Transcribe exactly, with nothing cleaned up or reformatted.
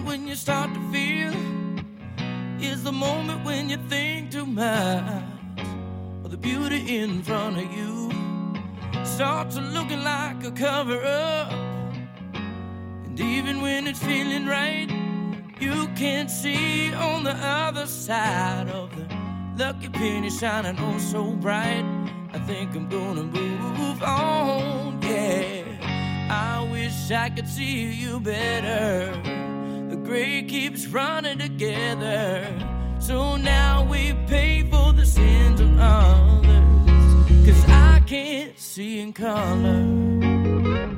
moment when you start to feel is the moment when you think too much of the beauty in front of you. Starts looking like a cover-up, and even when it's feeling right, you can't see on the other side of the lucky penny shining oh so bright. I think I'm gonna move on, yeah. I wish I could see you better. The gray keeps running together, so now we pay for the sins of others, 'cause I can't see in color.